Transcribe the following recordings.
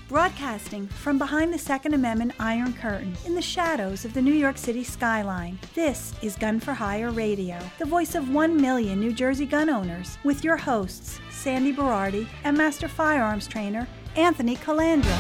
Broadcasting from behind the Second Amendment Iron Curtain in the shadows of the New York City skyline, this is Gun for Hire Radio, the voice of 1 million New Jersey gun owners, with your hosts, Sandy Berardi and Master Firearms Trainer, Anthony Calandra.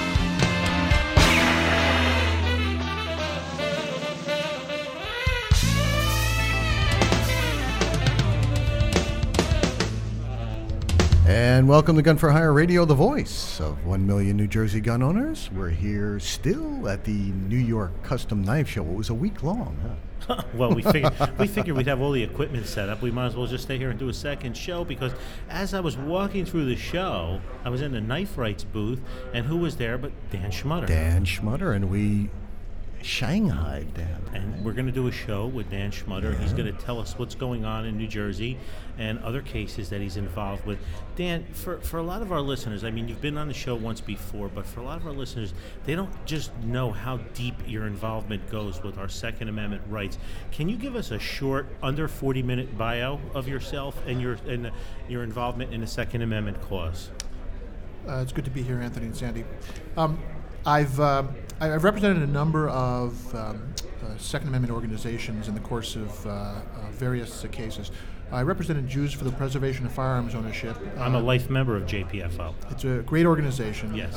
And welcome to Gun for Hire Radio, the voice of 1 million New Jersey gun owners. We're here still at the New York Custom Knife Show. It was a week long, huh? Well, we figured we'd have all the equipment set up. We might as well just stay here and do a second show, because as I was walking through the show, I was in the Knife Rights booth, and who was there but Dan Schmutter? Dan Schmutter, and we shanghaied Dan. And we're going to do a show with Dan Schmutter. Yeah. He's going to tell us what's going on in New Jersey and other cases that he's involved with. Dan, for a lot of our listeners, I mean, you've been on the show once before, but for a lot of our listeners, they don't just know how deep your involvement goes with our Second Amendment rights. Can you give us a short, under 40-minute bio of yourself and your involvement in the Second Amendment cause? It's good to be here, Anthony and Sandy. I've represented a number of Second Amendment organizations in the course of various cases. I represented Jews for the Preservation of Firearms Ownership. I'm a life member of JPFO. It's a great organization. Yes.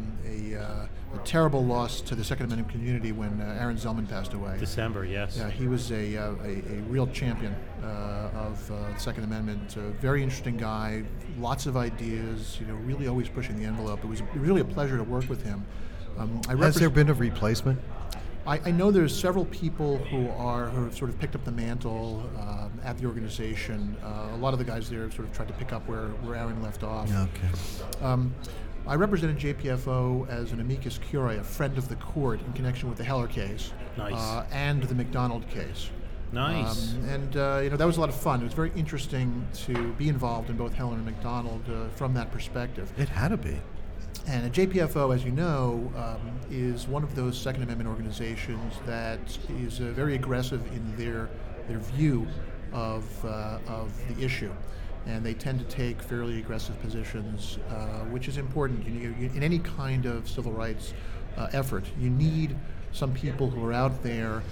A terrible loss to the Second Amendment community when Aaron Zellman passed away. December, yes. Yeah, he was a real champion of the Second Amendment. A very interesting guy, lots of ideas. Really always pushing the envelope. It was really a pleasure to work with him. Has there been a replacement? I know there's several people who have sort of picked up the mantle at the organization. A lot of the guys there have sort of tried to pick up where Aaron left off. Okay. I represented JPFO as an amicus curiae, a friend of the court, in connection with the Heller case. Nice. And the McDonald case. Nice. That was a lot of fun. It was very interesting to be involved in both Heller and McDonald from that perspective. It had to be. And JPFO, as you know, is one of those Second Amendment organizations that is very aggressive in their view of the issue. And they tend to take fairly aggressive positions, which is important. In any kind of civil rights effort, you need some people who are out there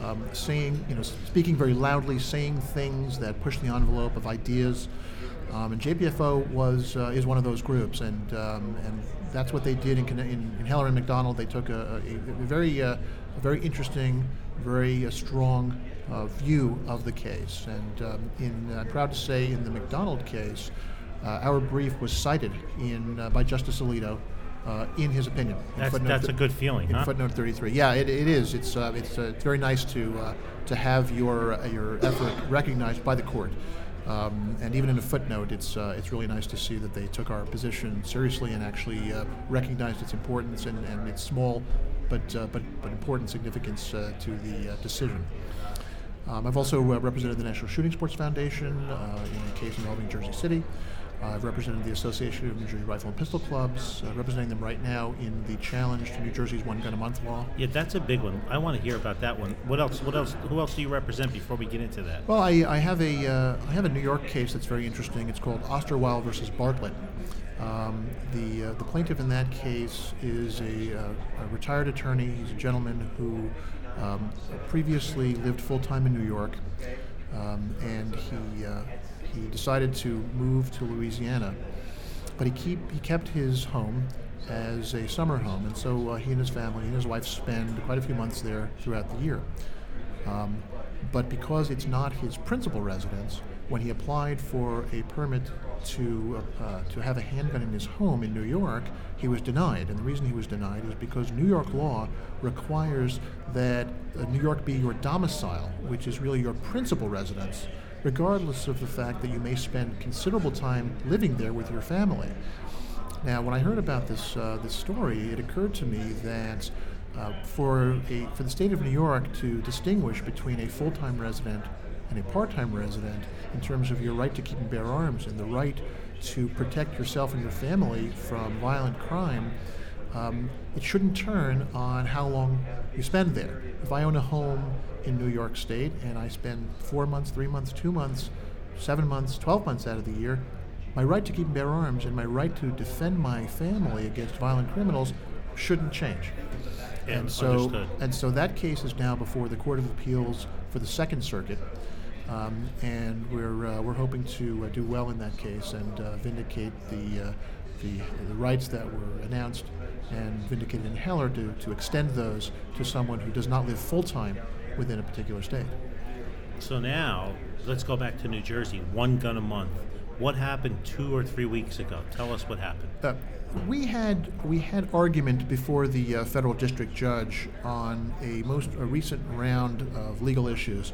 speaking very loudly, saying things that push the envelope of ideas. And JPFO is one of those groups, and that's what they did in Heller and McDonald. They took a very interesting, very strong view of the case. And I'm proud to say, in the McDonald case, our brief was cited by Justice Alito in his opinion. That's a good feeling, huh? In footnote 33. Yeah, it is. It's very nice to have your effort recognized by the court. And even in a footnote, it's really nice to see that they took our position seriously and actually recognized its importance and its small but important significance to the decision. I've also represented the National Shooting Sports Foundation in a case involving Jersey City. I've represented the Association of New Jersey Rifle and Pistol Clubs, representing them right now in the challenge to New Jersey's One Gun a Month law. Yeah, that's a big one. I want to hear about that one. What else? Who else do you represent before we get into that? Well, I have a New York case that's very interesting. It's called Osterweil versus Bartlett. The plaintiff in that case is a retired attorney. He's a gentleman who previously lived full-time in New York, and he decided to move to Louisiana, but he kept his home as a summer home, and so he and his family and his wife spend quite a few months there throughout the year. But because it's not his principal residence, when he applied for a permit to have a handgun in his home in New York, he was denied. And the reason he was denied is because New York law requires that New York be your domicile, which is really your principal residence, regardless of the fact that you may spend considerable time living there with your family. Now, when I heard about this story, it occurred to me that for the state of New York to distinguish between a full-time resident and a part-time resident in terms of your right to keep and bear arms and the right to protect yourself and your family from violent crime, it shouldn't turn on how long you spend there. If I own a home in New York State and I spend 4 months, 3 months, 2 months, 7 months, 12 months out of the year, my right to keep and bear arms and my right to defend my family against violent criminals shouldn't change. Yeah, and so that case is now before the Court of Appeals for the Second Circuit, and we're hoping to do well in that case and vindicate the rights that were announced and vindicated in Heller to extend those to someone who does not live full-time within a particular state. So now, let's go back to New Jersey, 1 gun a month. What happened 2 or 3 weeks ago? Tell us what happened. We had argument before the federal district judge on a recent round of legal issues.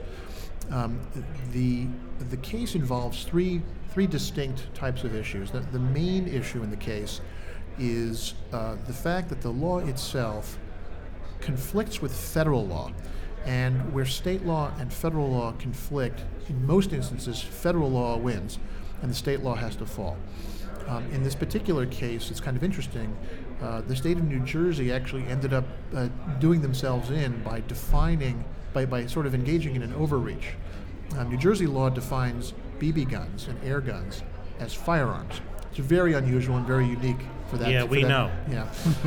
The case involves three distinct types of issues. The main issue in the case is the fact that the law itself conflicts with federal law. And where state law and federal law conflict, in most instances, federal law wins, and the state law has to fall. In this particular case, it's kind of interesting. The state of New Jersey actually ended up doing themselves in by by sort of engaging in an overreach. New Jersey law defines BB guns and air guns as firearms. It's very unusual and very unique for that. Yeah, we know. Yeah.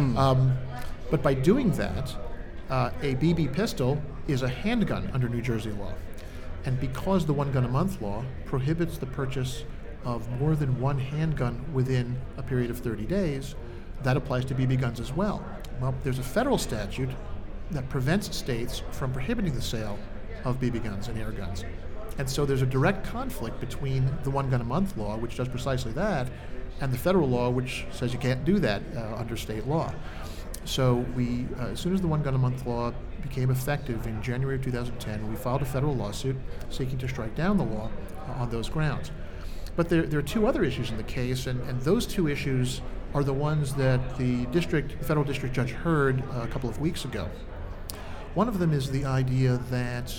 But by doing that, a BB pistol is a handgun under New Jersey law. And because the 1 gun a month law prohibits the purchase of more than one handgun within a period of 30 days, that applies to BB guns as well. Well, there's a federal statute that prevents states from prohibiting the sale of BB guns and air guns. And so there's a direct conflict between the 1 gun a month law, which does precisely that, and the federal law, which says you can't do that under state law. So we, as soon as the 1 gun a month law became effective in January of 2010, we filed a federal lawsuit seeking to strike down the law on those grounds. But there are 2 other issues in the case, and those 2 issues are the ones that the federal district judge heard a couple of weeks ago. One of them is the idea that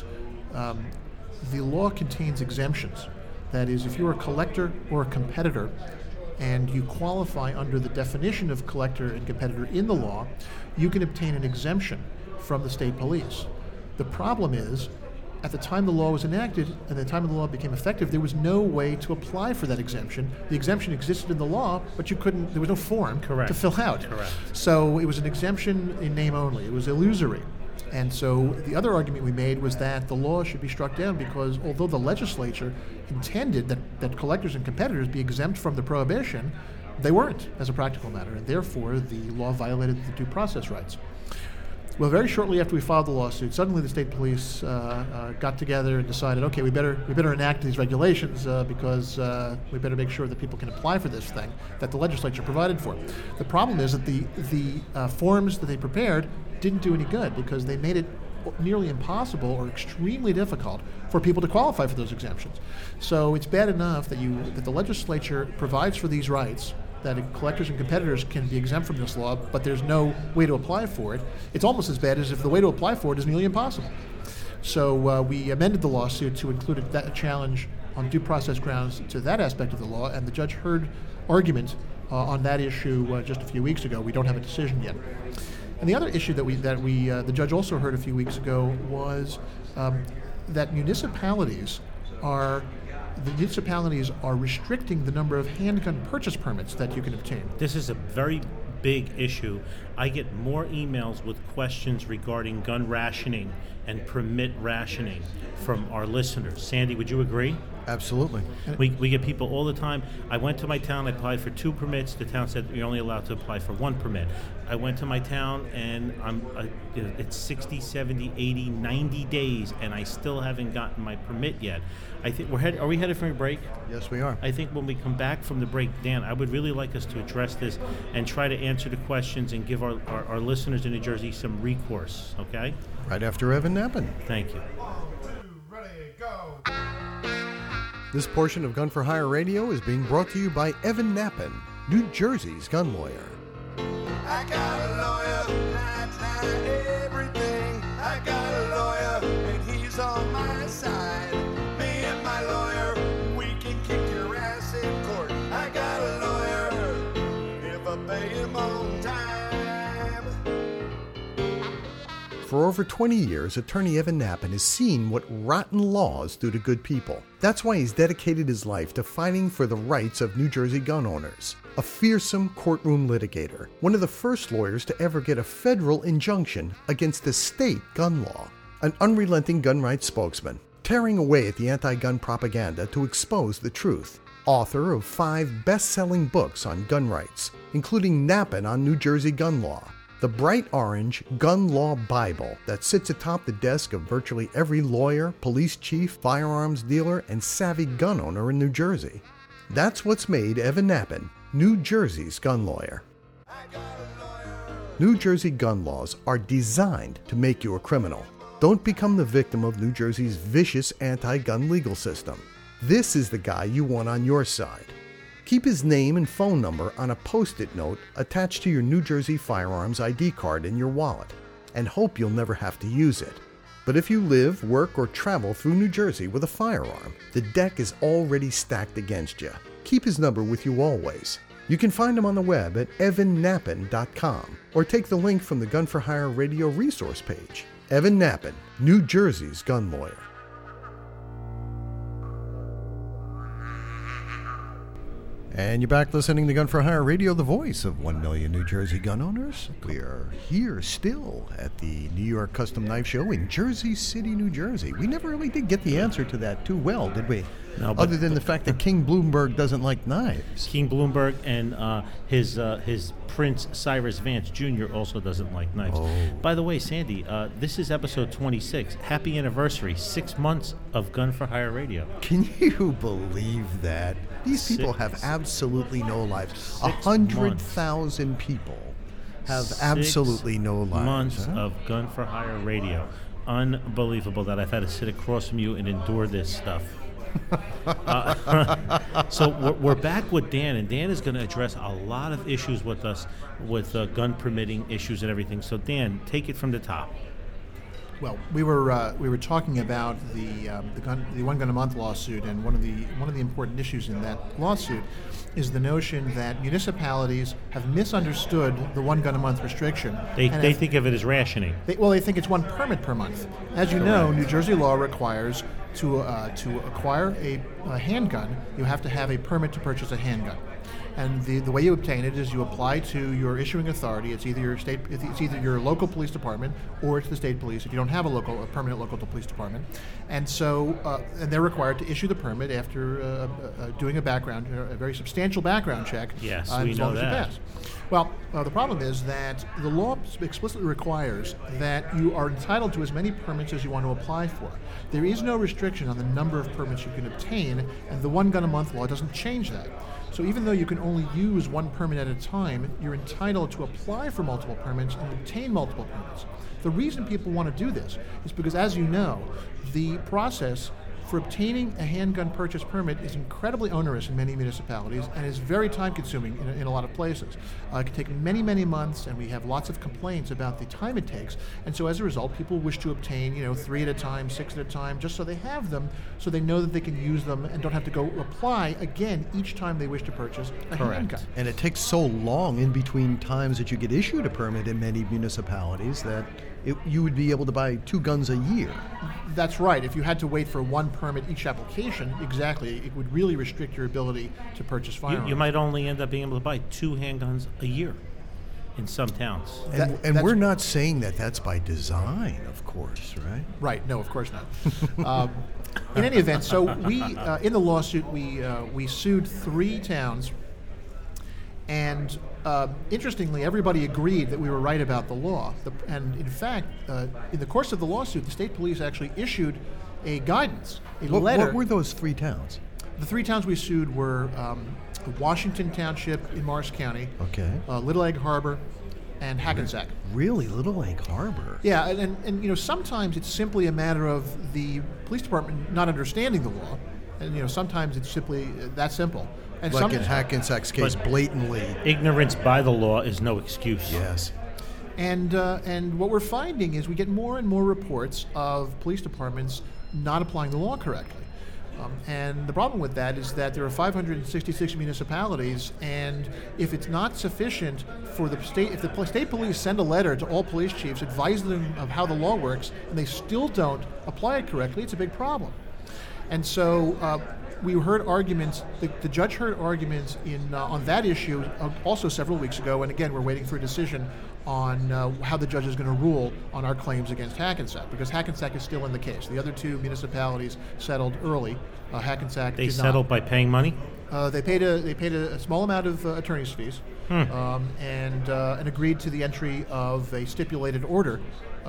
the law contains exemptions. That is, if you're a collector or a competitor, and you qualify under the definition of collector and competitor in the law, you can obtain an exemption from the state police. The problem is, at the time the law was enacted and the time the law became effective, there was no way to apply for that exemption. The exemption existed in the law, but there was no form to fill out. Correct. So it was an exemption in name only. It was illusory. And so the other argument we made was that the law should be struck down because although the legislature intended that collectors and competitors be exempt from the prohibition, they weren't as a practical matter, and therefore the law violated the due process rights. Well, very shortly after we filed the lawsuit, suddenly the state police got together and decided, okay, we better enact these regulations because we better make sure that people can apply for this thing that the legislature provided for. The problem is that the forms that they prepared didn't do any good because they made it nearly impossible or extremely difficult for people to qualify for those exemptions. So it's bad enough that the legislature provides for these rights, that collectors and competitors can be exempt from this law, but there's no way to apply for it. It's almost as bad as if the way to apply for it is nearly impossible. So we amended the lawsuit to include a challenge on due process grounds to that aspect of the law, and the judge heard argument on that issue just a few weeks ago. We don't have a decision yet. And the other issue that the judge also heard a few weeks ago was that municipalities are restricting the number of handgun purchase permits that you can obtain. This is a very big issue. I get more emails with questions regarding gun rationing and permit rationing from our listeners. Sandy, would you agree? Absolutely. We get people all the time. I went to my town, I applied for 2 permits. The town said you're only allowed to apply for 1 permit. I went to my town and it's 60, 70, 80, 90 days and I still haven't gotten my permit yet. I think are we headed for a break? Yes, we are. I think when we come back from the break, Dan, I would really like us to address this and try to answer the questions and give our listeners in New Jersey some recourse, okay? Right after Evan Nappen. Thank you. 1, 2, ready, go. This portion of Gun for Hire Radio is being brought to you by Evan Nappen, New Jersey's gun lawyer. I got a lawyer, that's not everything. I got a lawyer, and he's on my side. Me and my lawyer, we can kick your ass in court. I got a lawyer, if I pay him on time. For over 20 years, attorney Evan Nappen has seen what rotten laws do to good people. That's why he's dedicated his life to fighting for the rights of New Jersey gun owners. A fearsome courtroom litigator, one of the first lawyers to ever get a federal injunction against a state gun law. An unrelenting gun rights spokesman, tearing away at the anti-gun propaganda to expose the truth. Author of 5 best-selling books on gun rights, including Nappen on New Jersey gun law, the bright orange Gun Law Bible that sits atop the desk of virtually every lawyer, police chief, firearms dealer, and savvy gun owner in New Jersey. That's what's made Evan Nappen New Jersey's gun lawyer. New Jersey gun laws are designed to make you a criminal. Don't become the victim of New Jersey's vicious anti-gun legal system. This is the guy you want on your side. Keep his name and phone number on a Post-it note attached to your New Jersey firearms ID card in your wallet, and hope you'll never have to use it. But if you live, work, or travel through New Jersey with a firearm, the deck is already stacked against you. Keep his number with you always. You can find him on the web at evannappen.com, or take the link from the Gun for Hire radio resource page. Evan Nappen, New Jersey's gun lawyer. And you're back listening to Gun for Hire Radio, the voice of 1 million New Jersey gun owners. We are here still at the New York Custom Knife Show in Jersey City, New Jersey. We never really did get the answer to that too well, did we? No, other than the fact that King Bloomberg doesn't like knives. King Bloomberg and his Prince Cyrus Vance Jr. also doesn't like knives. Oh. By the way, Sandy, this is episode 26. Happy anniversary, 6 months of Gun for Hire Radio. Can you believe that? These people have absolutely no lives. 100,000 people have absolutely no lives. 6 months huh? of Gun for Hire Radio. Unbelievable that I've had to sit across from you and endure this stuff. So we're back with Dan, and Dan is going to address a lot of issues with us, with gun permitting issues and everything. So Dan, take it from the top. Well, we were talking about the one gun a month lawsuit, and one of the important issues in that lawsuit is the notion that municipalities have misunderstood the one gun a month restriction. They think of it as rationing. They think it's 1 permit per month. As you know, New Jersey law requires to acquire a handgun, you have to have a permit to purchase a handgun. And the way you obtain it is you apply to your issuing authority. It's either your local police department or it's the state police if you don't have a permanent local police department. And so and they're required to issue the permit after doing a very substantial background check. Yes, we know that. You pass. Well, the problem is that the law explicitly requires that you are entitled to as many permits as you want to apply for. There is no restriction on the number of permits you can obtain, and the one gun a month law doesn't change that. So even though you can only use 1 permit at a time, you're entitled to apply for multiple permits and obtain multiple permits. The reason people want to do this is because, as you know, the process for obtaining a handgun purchase permit is incredibly onerous in many municipalities and is very time-consuming in a lot of places. It can take many, many months, and we have lots of complaints about the time it takes. And so as a result, people wish to obtain, 3 at a time, 6 at a time, just so they have them, so they know that they can use them and don't have to go apply again each time they wish to purchase a handgun. And it takes so long in between times that you get issued a permit in many municipalities that you would be able to buy 2 guns a year. That's right. If you had to wait for 1 permit each application, exactly, it would really restrict your ability to purchase firearms. You might only end up being able to buy 2 handguns a year in some towns. And we're not saying that that's by design, of course, right? Right. No, of course not. In any event, so we in the lawsuit we sued 3 towns. And interestingly, everybody agreed that we were right about the law. And in fact, in the course of the lawsuit, the state police actually issued a guidance, letter. What were those 3 towns? The 3 towns we sued were Washington Township in Morris County, okay, Little Egg Harbor, and Hackensack. Really? Little Egg Harbor? Yeah, and sometimes it's simply a matter of the police department not understanding the law. And sometimes it's simply that simple. And like in Hackensack's case, blatantly. Ignorance by the law is no excuse. Yes. And what we're finding is we get more and more reports of police departments not applying the law correctly. And the problem with that is that there are 566 municipalities, and if it's not sufficient for the state, if the state police send a letter to all police chiefs advising them of how the law works, and they still don't apply it correctly, it's a big problem. And so we heard arguments. The judge heard arguments on that issue also several weeks ago, and again, we're waiting for a decision on how the judge is going to rule on our claims against Hackensack, because Hackensack is still in the case. The other two municipalities settled early. Hackensack They did settled not. by paying money? They paid a small amount of attorney's fees, and agreed to the entry of a stipulated order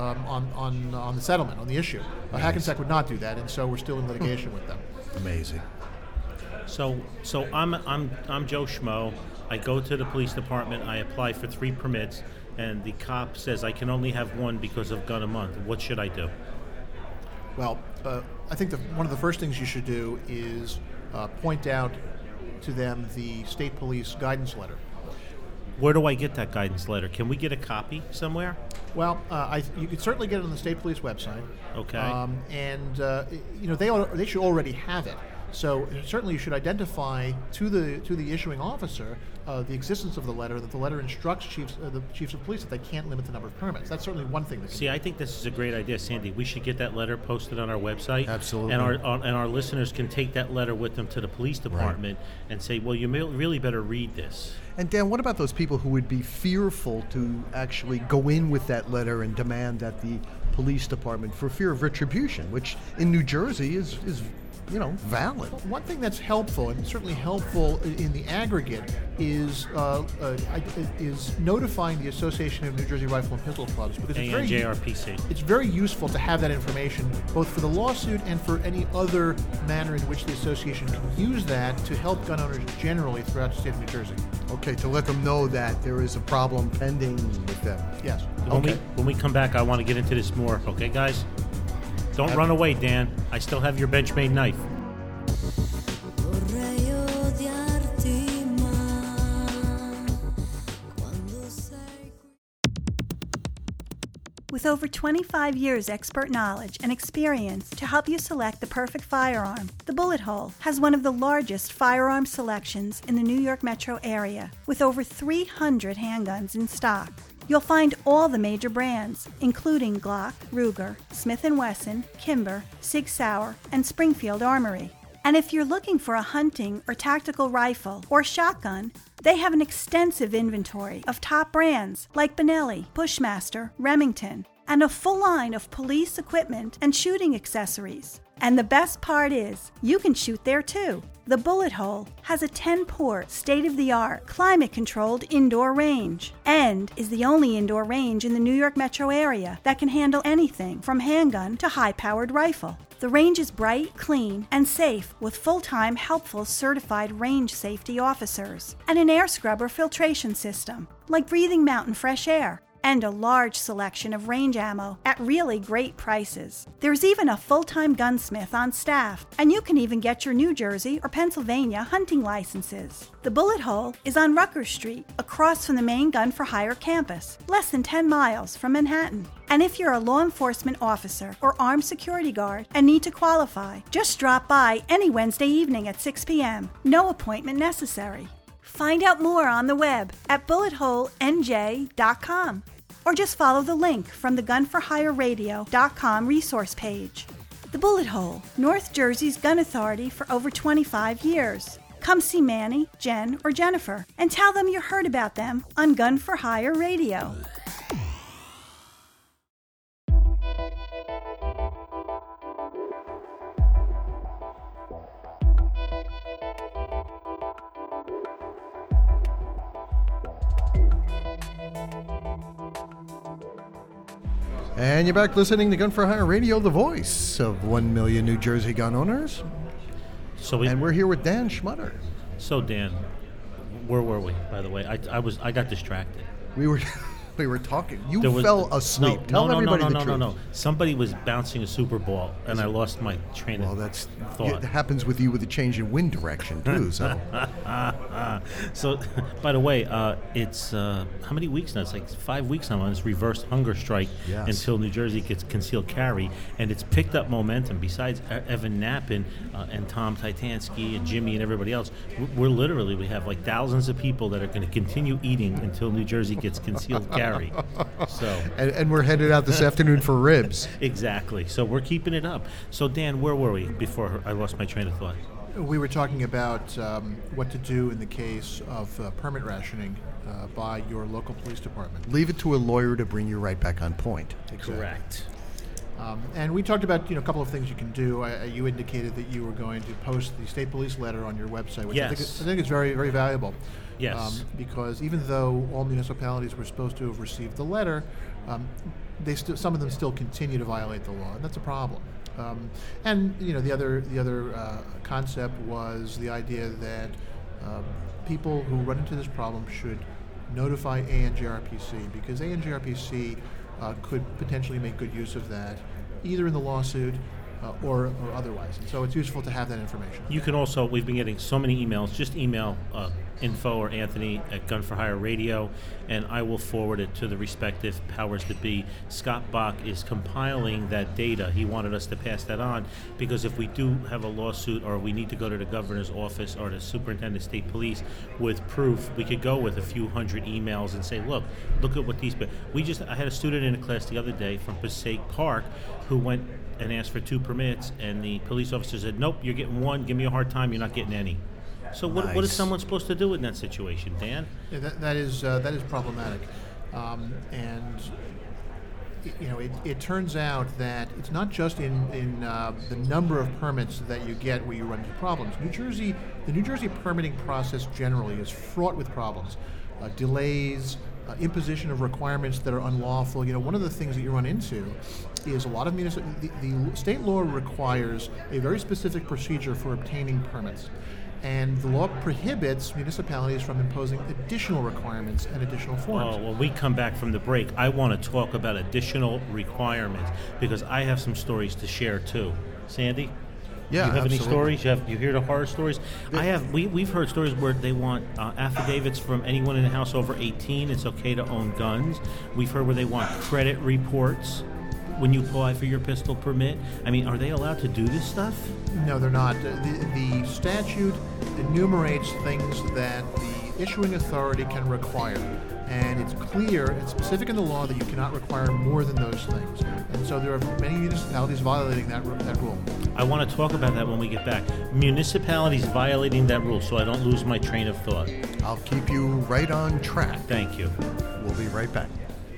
on the settlement, on the issue. Hackensack would not do that, and so we're still in litigation with them. Amazing. So I'm Joe Schmo. I go to the police department. I apply for 3 permits, and the cop says I can only have 1 because of gun a month. What should I do? Well, I think one of the first things you should do is point out to them the state police guidance letter. Where do I get that guidance letter? Can we get a copy somewhere? Well, you could certainly get it on the state police website. Okay. They should already have it. So certainly you should identify to the issuing officer the existence of the letter, that the letter instructs the chiefs of police that they can't limit the number of permits. That's certainly one thing. See, I think this is a great idea, Sandy. We should get that letter posted on our website. Absolutely. And our listeners can take that letter with them to the police department and say, well, you really better read this. And Dan, what about those people who would be fearful to actually go in with that letter and demand at the police department for fear of retribution, which in New Jersey is valid? One thing that's helpful, and certainly helpful in the aggregate, is notifying the Association of New Jersey Rifle and Pistol Clubs, because it's very useful to have that information, both for the lawsuit and for any other manner in which the association can use that to help gun owners generally throughout the state of New Jersey. Okay, to let them know that there is a problem pending with them. Yes. When we come back, I want to get into this more. Okay, guys? Don't run away, Dan. I still have your Benchmade knife. With over 25 years expert knowledge and experience to help you select the perfect firearm, the Bullet Hole has one of the largest firearm selections in the New York metro area, with over 300 handguns in stock. You'll find all the major brands, including Glock, Ruger, Smith & Wesson, Kimber, Sig Sauer, and Springfield Armory. And if you're looking for a hunting or tactical rifle or shotgun, they have an extensive inventory of top brands like Benelli, Bushmaster, Remington, and a full line of police equipment and shooting accessories. And the best part is, you can shoot there too. The Bullet Hole has a 10-port, state-of-the-art, climate-controlled indoor range and is the only indoor range in the New York metro area that can handle anything from handgun to high-powered rifle. The range is bright, clean, and safe with full-time, helpful, certified range safety officers and an air scrubber filtration system, like Breathing Mountain Fresh Air, and a large selection of range ammo at really great prices. There's even a full-time gunsmith on staff, and you can even get your New Jersey or Pennsylvania hunting licenses. The Bullet Hole is on Rutgers Street, across from the main Gun for Hire campus, less than 10 miles from Manhattan. And if you're a law enforcement officer or armed security guard and need to qualify, just drop by any Wednesday evening at 6 p.m. No appointment necessary. Find out more on the web at bulletholenj.com or just follow the link from the gunforhireradio.com resource page. The Bullet Hole, North Jersey's gun authority for over 25 years. Come see Manny, Jen, or Jennifer and tell them you heard about them on Gun for Hire Radio. And you're back listening to Gun for Hire Radio, the voice of 1 million New Jersey gun owners. And we're here with Dan Schmutter. So Dan, where were we, by the way? I got distracted. We were We were talking. You There was- fell asleep. Tell everybody the truth. No. Somebody was bouncing a Super Ball, and I lost my train Well, of thought. it happens with you with a change in wind direction too. So So, by the way, it's how many weeks now? It's like 5 weeks now on this reverse hunger strike Yes. until New Jersey gets concealed carry, and it's picked up momentum. Besides Evan Knappen and Tom Titansky and Jimmy and everybody else, we have like thousands of people that are going to continue eating until New Jersey gets concealed carry. So. and we're headed out this afternoon for ribs. Exactly. So we're keeping it up. So Dan, where were we before I lost my train of thought? We were talking about what to do in the case of permit rationing by your local police department. Leave it to a lawyer to bring you right back on point. Correct. And we talked about a couple of things you can do. You indicated that you were going to post the state police letter on your website, which I think is very, very valuable. Yes. Because even though all municipalities were supposed to have received the letter, some of them still continue to violate the law, and that's a problem. And the other concept was the idea that people who run into this problem should notify ANJRPC, because ANJRPC could potentially make good use of that, either in the lawsuit or otherwise. And so it's useful to have that information. You can also, we've been getting so many emails, just email info or Anthony at Gun for Hire Radio, and I will forward it to the respective powers that be. Scott Bach is compiling that data. He wanted us to pass that on because if we do have a lawsuit or we need to go to the governor's office or the superintendent of state police with proof, we could go with a few hundred emails and say, look at what these. I had a student in a class the other day from Passaic Park who went and asked for 2 permits, and the police officer said, nope, you're getting 1, give me a hard time, you're not getting any. So what is someone supposed to do in that situation, Dan? Yeah, that is problematic, and it turns out that it's not just in the number of permits that you get where you run into problems. The New Jersey permitting process generally is fraught with problems, delays, imposition of requirements that are unlawful. One of the things that you run into is a lot of the state law requires a very specific procedure for obtaining permits. And the law prohibits municipalities from imposing additional requirements and additional forms. Oh, when we come back from the break, I want to talk about additional requirements because I have some stories to share too. Sandy? Yeah, you have absolutely. any stories? You hear the horror stories? We've heard stories where they want affidavits from anyone in the house over 18. It's okay to own guns. We've heard where they want credit reports when you apply for your pistol permit. I mean, are they allowed to do this stuff? No, they're not. The statute enumerates things that the issuing authority can require. And it's clear and specific in the law that you cannot require more than those things. And so there are many municipalities violating that rule. I want to talk about that when we get back. Municipalities violating that rule, so I don't lose my train of thought. I'll keep you right on track. Thank you. We'll be right back.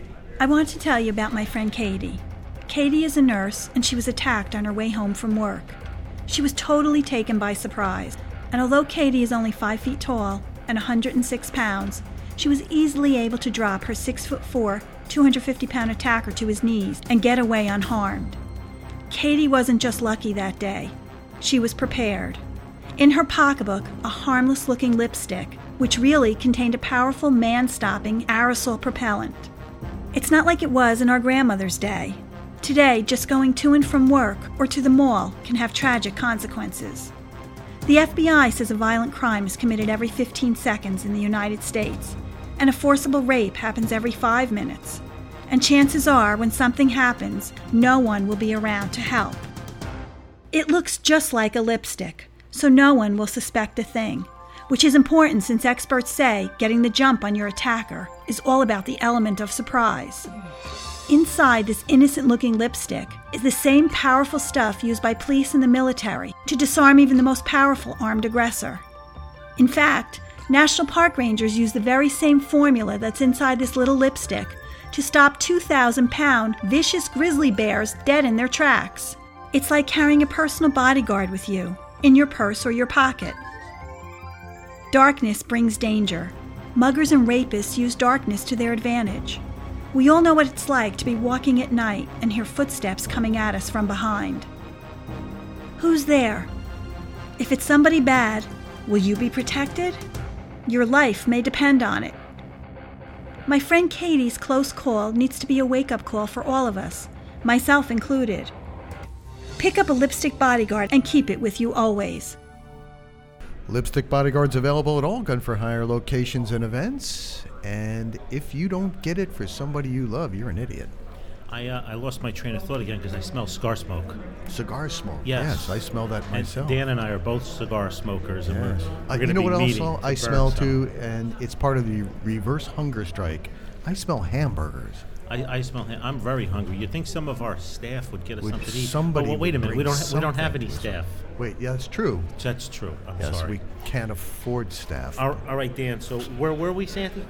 I want to tell you about my friend Katie. Katie is a nurse, and she was attacked on her way home from work. She was totally taken by surprise, and although Katie is only 5 feet tall and 106 pounds, she was easily able to drop her 6'4", 250-pound attacker to his knees and get away unharmed. Katie wasn't just lucky that day. She was prepared. In her pocketbook, a harmless-looking lipstick, which really contained a powerful man-stopping aerosol propellant. It's not like it was in our grandmother's day. Today, just going to and from work or to the mall can have tragic consequences. The FBI says a violent crime is committed every 15 seconds in the United States, and a forcible rape happens every 5 minutes. And chances are, when something happens, no one will be around to help. It looks just like a lipstick, so no one will suspect a thing, which is important since experts say getting the jump on your attacker is all about the element of surprise. Inside this innocent-looking lipstick is the same powerful stuff used by police and the military to disarm even the most powerful armed aggressor. In fact, National Park Rangers use the very same formula that's inside this little lipstick to stop 2,000-pound vicious grizzly bears dead in their tracks. It's like carrying a personal bodyguard with you, in your purse or your pocket. Darkness brings danger. Muggers and rapists use darkness to their advantage. We all know what it's like to be walking at night and hear footsteps coming at us from behind. Who's there? If it's somebody bad, will you be protected? Your life may depend on it. My friend Katie's close call needs to be a wake-up call for all of us, myself included. Pick up a Lipstick Bodyguard and keep it with you always. Lipstick Bodyguard's available at all Gun for Hire locations and events. And if you don't get it for somebody you love, you're an idiot. I lost my train of thought again because I smell cigar smoke. Cigar smoke. Yes. I smell that myself. And Dan and I are both cigar smokers. And Yes. we're going You to know be what meeting else I to burn smell some. too, and it's part of the reverse hunger strike. I smell hamburgers. I smell. I'm very hungry. You'd think some of our staff would get us Would something to eat. somebody But wait a minute. We bring don't have something? any staff. Wait, yeah, that's true. That's true. I'm Yes, sorry. we can't afford staff. All right, Dan. So where were we, Santi?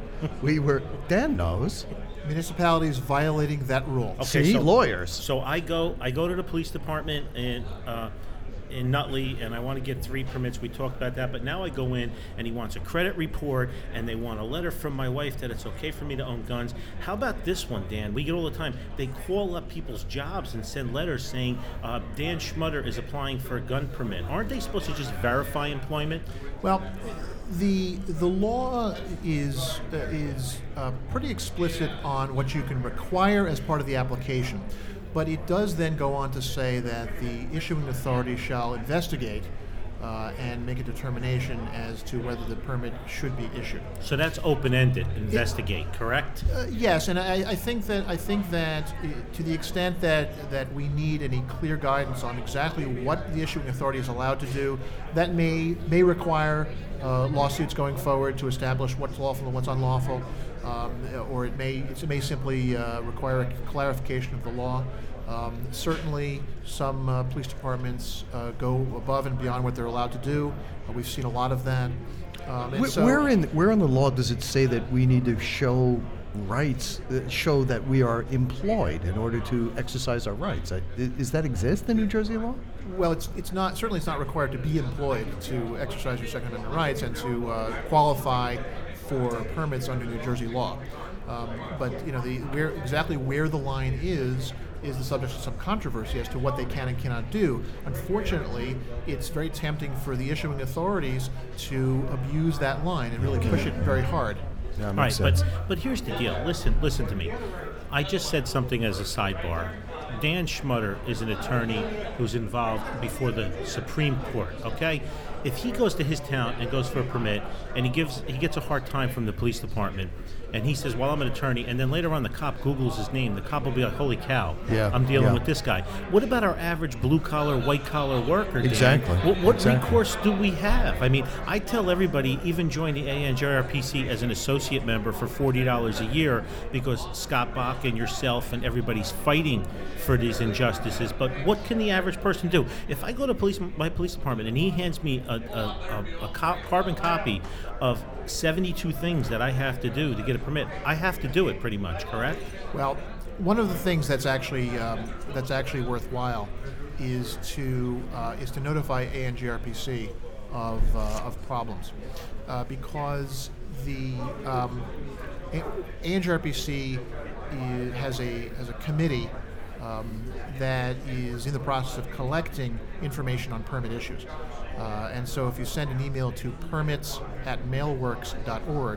Dan knows. Municipalities violating that rule. Okay, See, so- lawyers. So I go to the police department in Nutley, and I want to get 3 permits. We talked about that, but now I go in, and he wants a credit report, and they want a letter from my wife that it's okay for me to own guns. How about this one, Dan? We get all the time. They call up people's jobs and send letters saying Dan Schmutter is applying for a gun permit. Aren't they supposed to just verify employment? Well, the law is pretty explicit on what you can require as part of the application, but it does then go on to say that the issuing authority shall investigate and make a determination as to whether the permit should be issued. So that's open-ended. Investigate, correct? Yes, and I think that to the extent that we need any clear guidance on exactly what the issuing authority is allowed to do, that may require lawsuits going forward to establish what's lawful and what's unlawful, or it may simply require a clarification of the law. Certainly, some police departments go above and beyond what they're allowed to do. We've seen a lot of that. Where in the law does it say that we need to show rights, show that we are employed in order to exercise our rights? Does that exist in New Jersey law? Well, it's not required to be employed to exercise your Second Amendment rights and to qualify for permits under New Jersey law. But where the line is the subject of some controversy as to what they can and cannot do. Unfortunately, it's very tempting for the issuing authorities to abuse that line and really push it very hard. Yeah, All makes right, sense. but here's the deal. Listen to me. I just said something as a sidebar. Dan Schmutter is an attorney who's involved before the Supreme Court, okay? If he goes to his town and goes for a permit and he gets a hard time from the police department and he says, well, I'm an attorney, and then later on the cop Googles his name, the cop will be like, holy cow, Yeah, I'm dealing yeah. with this guy. What about our average blue-collar, white-collar worker, Dan? Exactly, What exactly. recourse do we have? I mean, I tell everybody, even join the ANJRPC as an associate member for $40 a year because Scott Bach and yourself and everybody's fighting for these injustices. But what can the average person do? If I go to my police department and he hands me a carbon copy of 72 things that I have to do to get a permit, I have to do it pretty much, correct? Well, one of the things that's actually worthwhile is to notify ANJRPC of problems, because the ANJRPC has a committee that is in the process of collecting information on permit issues. And so if you send an email to permits@mailworks.org,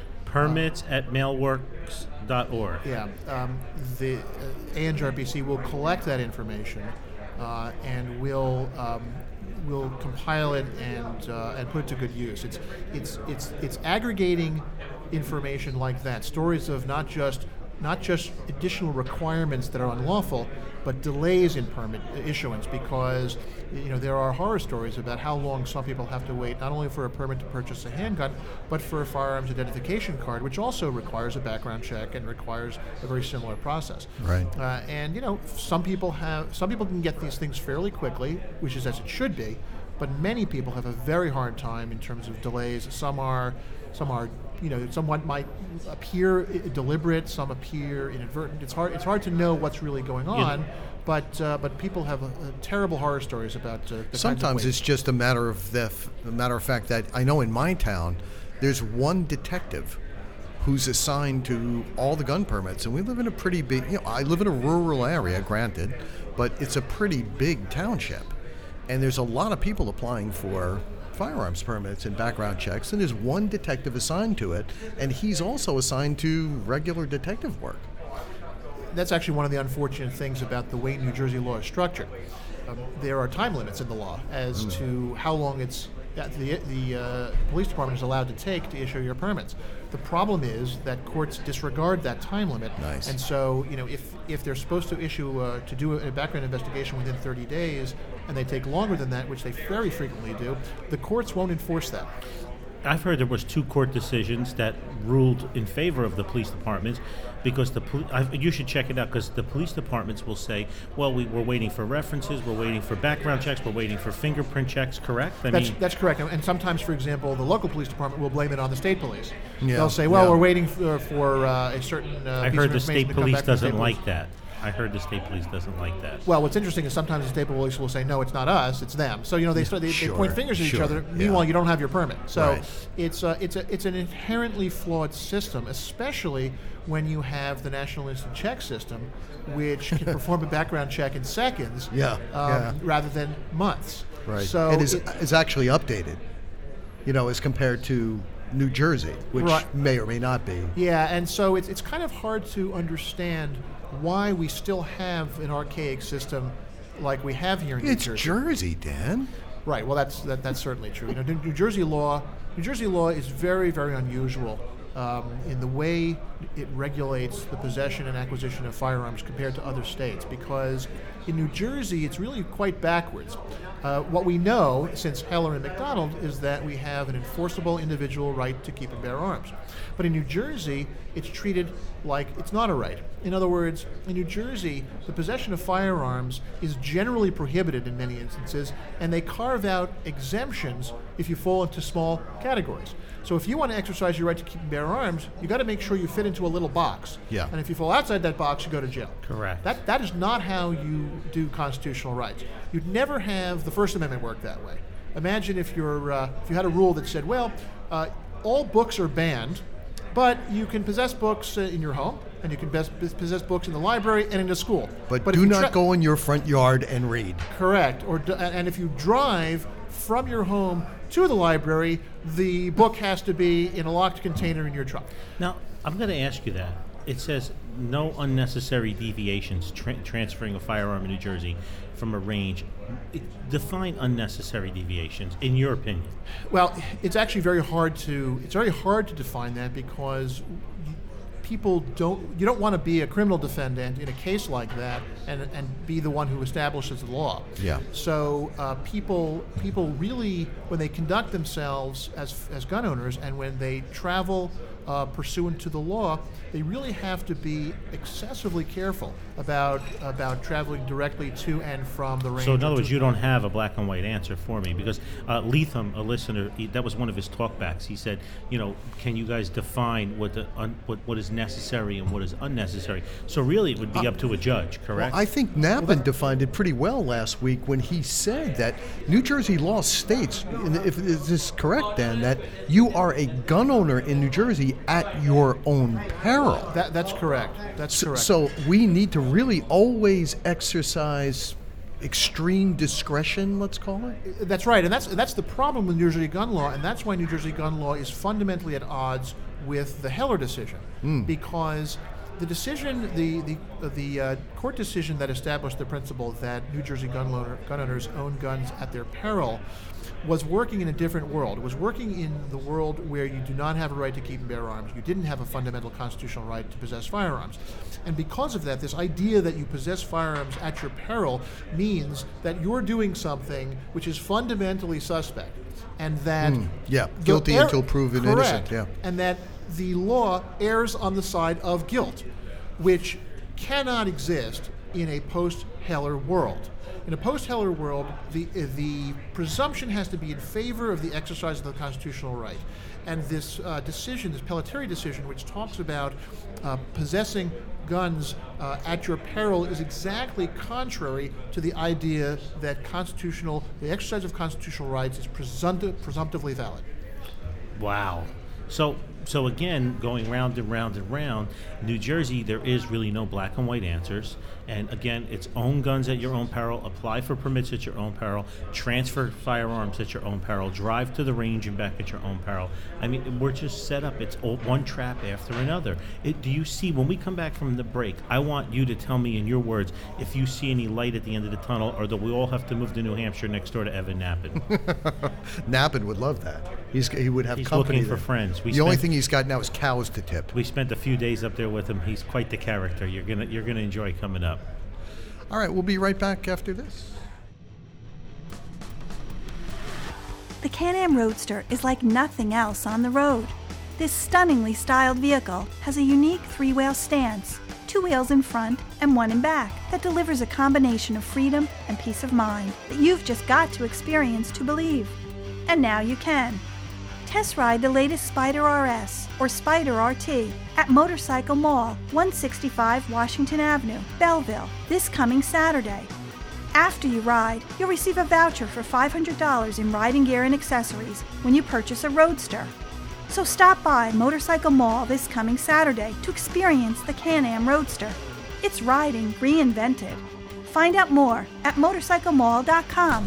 permits@mailworks.org. yeah, the ANJRPC will collect that information and will compile it and put it to good use. It's aggregating information like that, stories of not just additional requirements that are unlawful, but delays in permit issuance, because there are horror stories about how long some people have to wait not only for a permit to purchase a handgun, but for a firearms identification card, which also requires a background check and requires a very similar process. Right. And some people can get these things fairly quickly, which is as it should be, but many people have a very hard time in terms of delays. Some are somewhat might appear deliberate, some appear inadvertent. It's hard to know what's really going on, but people have terrible horror stories about the Sometimes it's just a matter of fact that I know in my town, there's one detective who's assigned to all the gun permits, and we live in a pretty big. I live in a rural area, granted, but it's a pretty big township. And there's a lot of people applying for firearms permits and background checks, and there's one detective assigned to it, and he's also assigned to regular detective work. That's actually one of the unfortunate things about the way New Jersey law is structured. There are time limits in the law as to how long the police department is allowed to take to issue your permits. The problem is that courts disregard that time limit. Nice. And so, if they're supposed to issue to do a background investigation within 30 days, and they take longer than that, which they very frequently do, the courts won't enforce that. I've heard there was 2 court decisions that ruled in favor of the police departments because you should check it out, because the police departments will say, well, we're waiting for references, we're waiting for background checks, we're waiting for fingerprint checks, correct? That's correct. And sometimes, for example, the local police department will blame it on the state police. Yeah. They'll say, well, we're waiting for a certain I piece heard of the information state to come police back from the doesn't state like police. that. I heard the state police doesn't like that. Well, what's interesting is sometimes the state police will say, no, it's not us, it's them. So, they Sure, point fingers at each sure, other. Meanwhile, yeah. you don't have your permit. So Right. it's an inherently flawed system, especially when you have the National Instant Check System, which can perform a background check in seconds rather than months. Right. So it is actually updated, as compared to New Jersey, which Right. may or may not be. Yeah, and so it's kind of hard to understand why we still have an archaic system like we have here in New It's Jersey. Jersey, Dan. Right. Well, that's certainly true. New Jersey law is very, very unusual in the way it regulates the possession and acquisition of firearms compared to other states, because in New Jersey it's really quite backwards. What we know since Heller and McDonald is that we have an enforceable individual right to keep and bear arms. But in New Jersey, it's treated like it's not a right. In other words, in New Jersey, the possession of firearms is generally prohibited in many instances, and they carve out exemptions if you fall into small categories. So if you want to exercise your right to keep and bear arms, you got to make sure you fit into a little box. Yeah. And if you fall outside that box, you go to jail. Correct. That is not how you do constitutional rights. You'd never have the First Amendment work that way. Imagine if you had a rule that said, well, all books are banned, but you can possess books in your home, and you can possess books in the library and in the school. But if do you not go in your front yard and read. Correct. And if you drive from your home to the library, the book has to be in a locked container in your truck. Now, I'm going to ask you that. It says no unnecessary deviations transferring a firearm in New Jersey from a range. Define unnecessary deviations, in your opinion. Well, it's actually very hard to define that, because you don't want to be a criminal defendant in a case like that and be the one who establishes the law. Yeah. So people really, when they conduct themselves as gun owners and when they travel pursuant to the law, they really have to be excessively careful about traveling directly to and from the range. So in other words, you don't have a black and white answer for me, because Leatham, a listener, that was one of his talkbacks. He said, can you guys define what is necessary and what is unnecessary? So really, it would be up to a judge, correct? Well, I think Knappen defined it pretty well last week when he said that New Jersey law states, and if this is correct, Dan, that you are a gun owner in New Jersey at your own peril. That's correct. That's correct. So we need to really always exercise extreme discretion, let's call it? That's right, and that's the problem with New Jersey gun law, and that's why New Jersey gun law is fundamentally at odds with the Heller decision, because the decision, the court decision that established the principle that New Jersey gun owners own guns at their peril was working in a different world. It was working in the world where you do not have a right to keep and bear arms. You didn't have a fundamental constitutional right to possess firearms. And because of that, this idea that you possess firearms at your peril means that you're doing something which is fundamentally suspect. And that guilty until proven innocent. Yeah. And that the law errs on the side of guilt, which cannot exist in a post-Heller world. In a post-Heller world, the presumption has to be in favor of the exercise of the constitutional right. And this decision, this Pelletieri decision, which talks about possessing guns at your peril, is exactly contrary to the idea that the exercise of constitutional rights is presumptively valid. Wow. So So again, going round and round and round, New Jersey, there is really no black and white answers. And again, it's own guns at your own peril, apply for permits at your own peril, transfer firearms at your own peril, drive to the range and back at your own peril. I mean, we're just set up. It's one trap after another. Do you see, when we come back from the break, I want you to tell me in your words if you see any light at the end of the tunnel, or that we all have to move to New Hampshire next door to Evan Nappen. Nappen would love that. He would have He's company looking for there. friends. The only thing he's got now is cows to tip. We spent a few days up there with him. He's quite the character. You're gonna enjoy coming up. All right, we'll be right back after this. The Can-Am Roadster is like nothing else on the road. This stunningly styled vehicle has a unique three-wheel stance, two wheels in front and one in back, that delivers a combination of freedom and peace of mind that you've just got to experience to believe. And now you can. Test ride the latest Spider RS or Spider RT at Motorcycle Mall, 165 Washington Avenue, Belleville, this coming Saturday. After you ride, you'll receive a voucher for $500 in riding gear and accessories when you purchase a Roadster. So stop by Motorcycle Mall this coming Saturday to experience the Can-Am Roadster. It's riding reinvented. Find out more at motorcyclemall.com.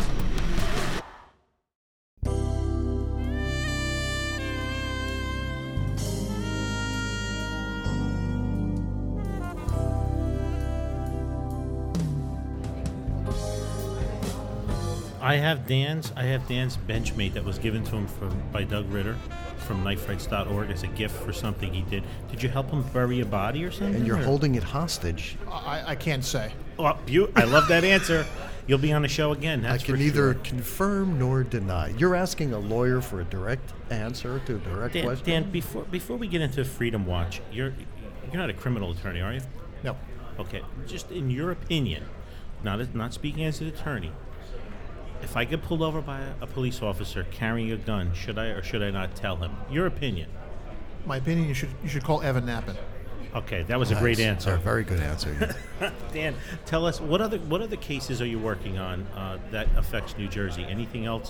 I have Dan's Benchmate that was given to him by Doug Ritter from kniferights.org as a gift for something he did. Did you help him bury a body or something? And you're holding it hostage. I can't say. Oh, I love that answer. You'll be on the show again. That's I can for neither sure. confirm nor deny. You're asking a lawyer for a direct answer to a direct question? Dan, before we get into Freedom Watch, you're not a criminal attorney, are you? No. Okay. Just in your opinion, not speaking as an attorney, if I get pulled over by a police officer carrying a gun, should I or should I not tell him? Your opinion. My opinion, you should call Evan Nappen. Okay, that was a great answer. A very good answer. Dan, tell us what other cases are you working on that affects New Jersey? Anything else?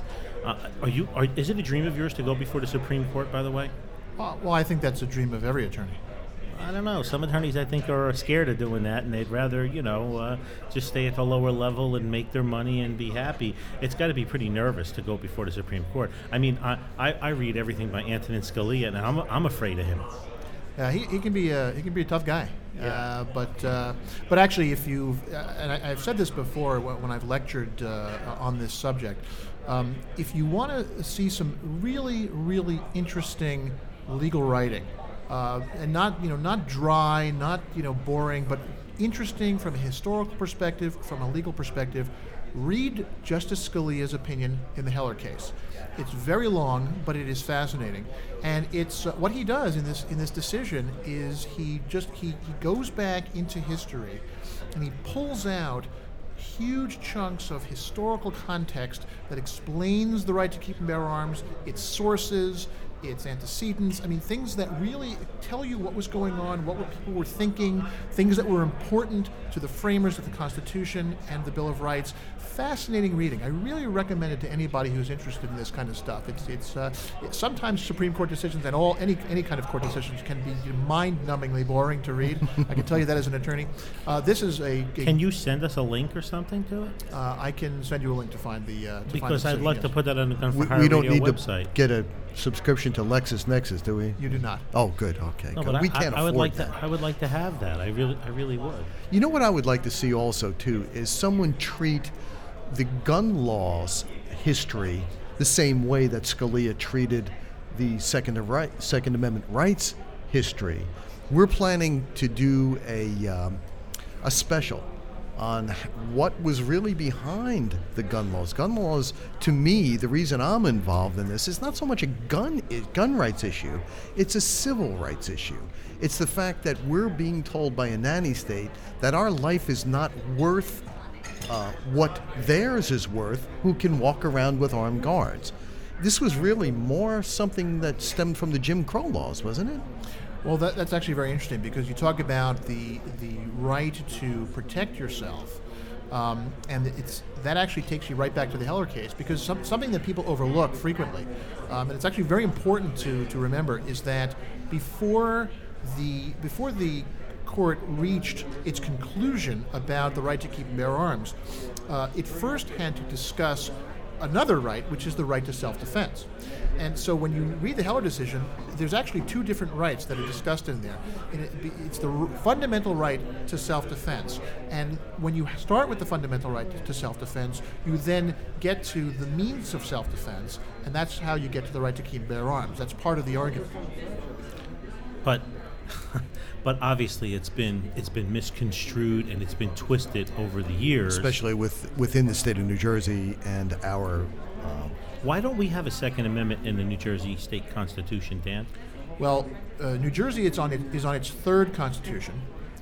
Is it a dream of yours to go before the Supreme Court? By the way. Well, I think that's a dream of every attorney. I don't know. Some attorneys, I think, are scared of doing that, and they'd rather, just stay at the lower level and make their money and be happy. It's got to be pretty nervous to go before the Supreme Court. I mean, I read everything by Antonin Scalia, and I'm afraid of him. Yeah, he can be a tough guy. Yeah. But actually, if you've and I've said this before when I've lectured on this subject, if you want to see some really, really interesting legal writing. And not dry, not boring, but interesting from a historical perspective, from a legal perspective. Read Justice Scalia's opinion in the Heller case. It's very long, but it is fascinating. And it's what he does in this decision is he goes back into history, and he pulls out huge chunks of historical context that explains the right to keep and bear arms, its sources, its antecedents. I mean, things that really tell you what was going on, what people were thinking, things that were important to the framers of the Constitution and the Bill of Rights. Fascinating reading. I really recommend it to anybody who's interested in this kind of stuff. It's sometimes Supreme Court decisions and any kind of court decisions can be mind-numbingly boring to read. I can tell you that as an attorney. This is Can you send us a link or something to it? I can send you a link to find the. Because I'd like to put that on the Gun for Hire We don't Radio need website. to get a subscription to LexisNexis, do we? You do not. Oh, good. Okay. No, good. but We can't I would afford like that. I would like to have that. I really would. You know what I would like to see also, too, is someone treat the gun laws history the same way that Scalia treated the Second Amendment rights history. We're planning to do a special on what was really behind the gun laws. Gun laws, to me, the reason I'm involved in this is not so much a gun rights issue, it's a civil rights issue. It's the fact that we're being told by a nanny state that our life is not worth what theirs is worth, who can walk around with armed guards. This was really more something that stemmed from the Jim Crow laws, wasn't it? Well, that's actually very interesting because you talk about the right to protect yourself. And that actually takes you right back to the Heller case, because something that people overlook frequently, and it's actually very important to remember, is that before the court reached its conclusion about the right to keep and bear arms, it first had to discuss another right, which is the right to self-defense. And so when you read the Heller decision, there's actually two different rights that are discussed in there. And it's the fundamental right to self-defense. And when you start with the fundamental right to self-defense, you then get to the means of self-defense, and that's how you get to the right to keep and bear arms. That's part of the argument. But obviously it's been misconstrued and it's been twisted over the years. Especially within the state of New Jersey and our... Why don't we have a Second Amendment in the New Jersey state constitution, Dan? Well, New Jersey is on its third constitution.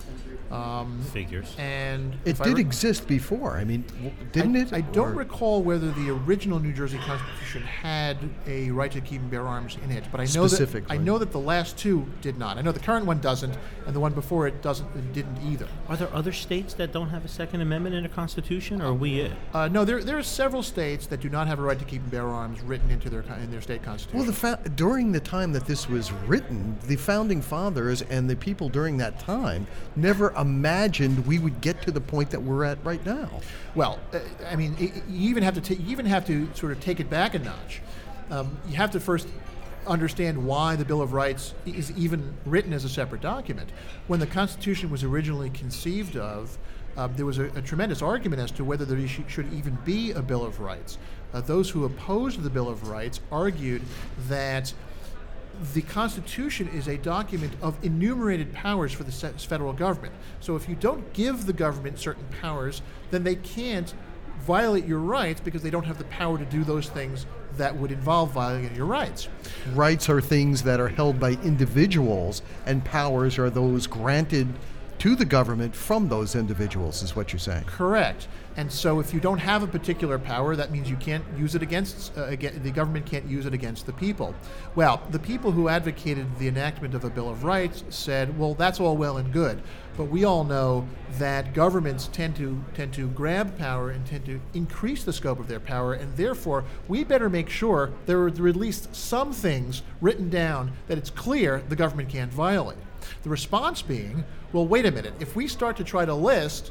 Figures. And it did exist before. I mean, didn't it? I don't recall whether the original New Jersey Constitution had a right to keep and bear arms in it, but I know that the last two did not. I know the current one doesn't, and the one before it didn't either. Are there other states that don't have a Second Amendment in their constitution, or are we it? No, there are several states that do not have a right to keep and bear arms written into their state constitution. Well, during the time that this was written, the founding fathers and the people during that time never imagined we would get to the point that we're at right now. Well, I mean, you even have to sort of take it back a notch. You have to first understand why the Bill of Rights is even written as a separate document. When the Constitution was originally conceived of, there was a tremendous argument as to whether there should even be a Bill of Rights. Those who opposed the Bill of Rights argued that the Constitution is a document of enumerated powers for the federal government. So if you don't give the government certain powers, then they can't violate your rights because they don't have the power to do those things that would involve violating your rights. Rights are things that are held by individuals, and powers are those granted to the government from those individuals, is what you're saying. Correct. And so if you don't have a particular power, that means you can't use it against, the government can't use it against the people. Well, the people who advocated the enactment of a Bill of Rights said, well, that's all well and good, but we all know that governments tend to grab power and tend to increase the scope of their power, and therefore we better make sure there are at least some things written down that it's clear the government can't violate. The response being, well, wait a minute, if we start to try to list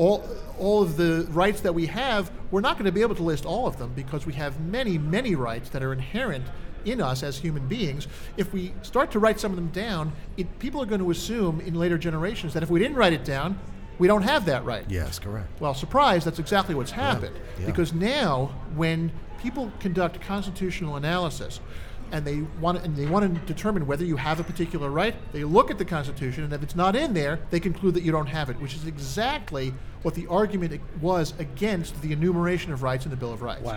all of the rights that we have, we're not going to be able to list all of them because we have many, many rights that are inherent in us as human beings. If we start to write some of them down, people are going to assume in later generations that if we didn't write it down, we don't have that right. Yes, correct. Well, surprise, that's exactly what's happened. Yeah. Because now, when people conduct constitutional analysis, and they want to determine whether you have a particular right, they look at the Constitution, and if it's not in there, they conclude that you don't have it, which is exactly what the argument was against the enumeration of rights in the Bill of Rights.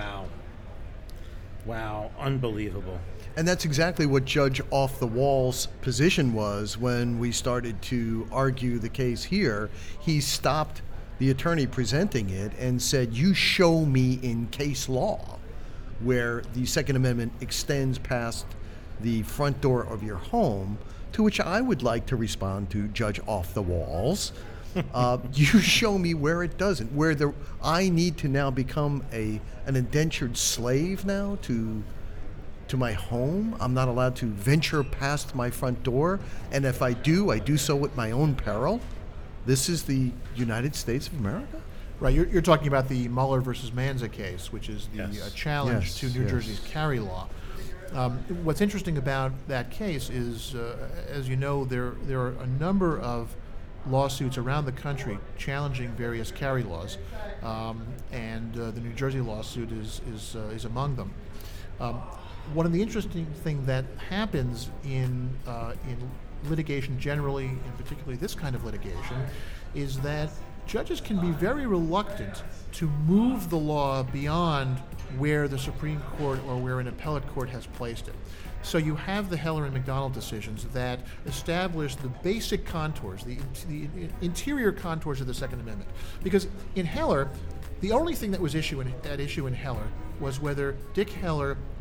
Wow, unbelievable. And that's exactly what Judge Off the Wall's position was when we started to argue the case here. He stopped the attorney presenting it and said, you show me in case law where the Second Amendment extends past the front door of your home, to which I would like to respond to Judge Off the Walls. You show me where it doesn't, where I need to now become an indentured slave now to my home. I'm not allowed to venture past my front door, and if I do so at my own peril. This is the United States of America? Right, you're talking about the Mueller versus Manza case, which is the challenge to New Jersey's carry law. What's interesting about that case is, as you know, there are a number of lawsuits around the country challenging various carry laws, and the New Jersey lawsuit is among them. One of the interesting things that happens in litigation generally, and particularly this kind of litigation, is that judges can be very reluctant to move the law beyond where the Supreme Court or where an appellate court has placed it. So you have the Heller and McDonald decisions that establish the basic contours, the interior contours of the Second Amendment. Because in Heller, the only thing that was at issue in Heller was whether Dick Heller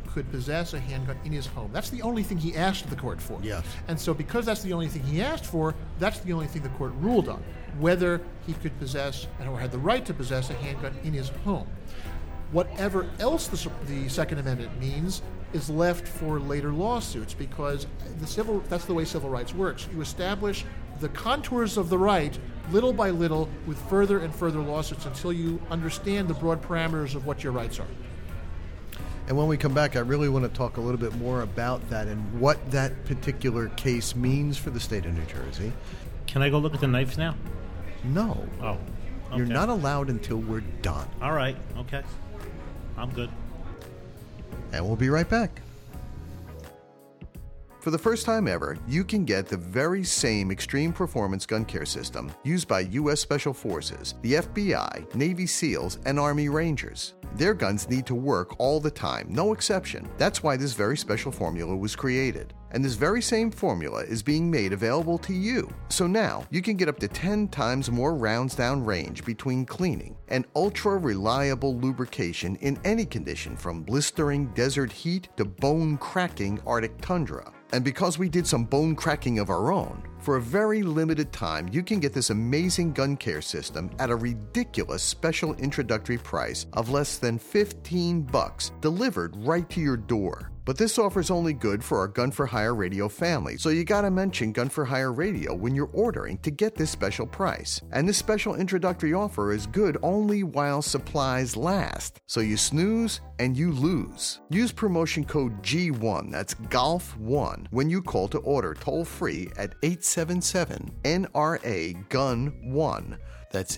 could possess a handgun in his home. That's the only thing he asked the court for. Yes. And so because that's the only thing he asked for, that's the only thing the court ruled on, whether he could possess or had the right to possess a handgun in his home. Whatever else the Second Amendment means is left for later lawsuits, because that's the way civil rights works. You establish the contours of the right little by little with further and further lawsuits until you understand the broad parameters of what your rights are. And when we come back, I really want to talk a little bit more about that and what that particular case means for the state of New Jersey. Can I go look at the knives now? No. Oh, okay. You're not allowed until we're done. All right, okay. I'm good. And we'll be right back. For the first time ever, you can get the very same extreme performance gun care system used by U.S. Special Forces, the FBI, Navy SEALs, and Army Rangers. Their guns need to work all the time, no exception. That's why this very special formula was created. And this very same formula is being made available to you. So now, you can get up to 10 times more rounds down range between cleaning and ultra-reliable lubrication in any condition, from blistering desert heat to bone-cracking Arctic tundra. And because we did some bone cracking of our own, for a very limited time, you can get this amazing gun care system at a ridiculous special introductory price of less than $15, delivered right to your door. But this offer is only good for our Gun for Hire Radio family, so you gotta mention Gun for Hire Radio when you're ordering to get this special price. And this special introductory offer is good only while supplies last, so you snooze and you lose. Use promotion code G1, that's GOLF1, when you call to order toll-free at 877-NRA-GUN1. That's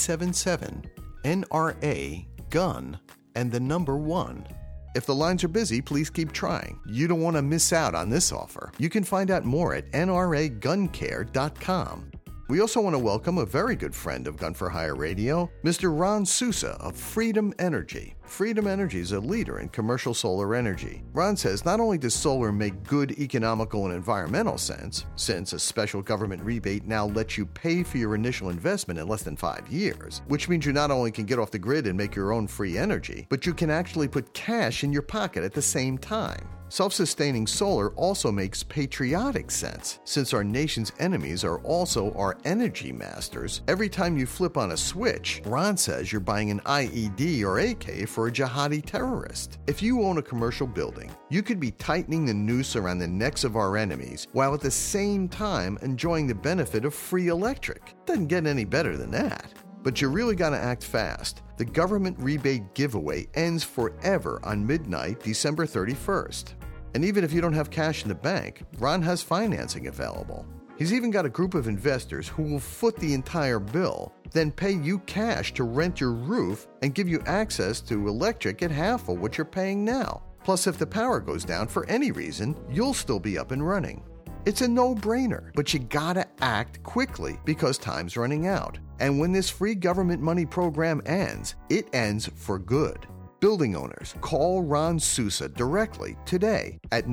877-NRA-GUN and the number 1. If the lines are busy, please keep trying. You don't want to miss out on this offer. You can find out more at nraguncare.com. We also want to welcome a very good friend of Gun for Hire Radio, Mr. Ron Sousa of Freedom Energy. Freedom Energy is a leader in commercial solar energy. Ron says not only does solar make good economical and environmental sense, since a special government rebate now lets you pay for your initial investment in less than 5 years, which means you not only can get off the grid and make your own free energy, but you can actually put cash in your pocket at the same time. Self-sustaining solar also makes patriotic sense, since our nation's enemies are also our energy masters. Every time you flip on a switch, Ron says you're buying an IED or AK for a jihadi terrorist. If you own a commercial building, you could be tightening the noose around the necks of our enemies, while at the same time enjoying the benefit of free electric. Doesn't get any better than that. But you really gotta act fast. The government rebate giveaway ends forever on midnight, December 31st. And even if you don't have cash in the bank, Ron has financing available. He's even got a group of investors who will foot the entire bill, then pay you cash to rent your roof and give you access to electric at half of what you're paying now. Plus, if the power goes down for any reason, you'll still be up and running. It's a no-brainer, but you gotta act quickly because time's running out. And when this free government money program ends, it ends for good. Building owners, call Ron Sousa directly today at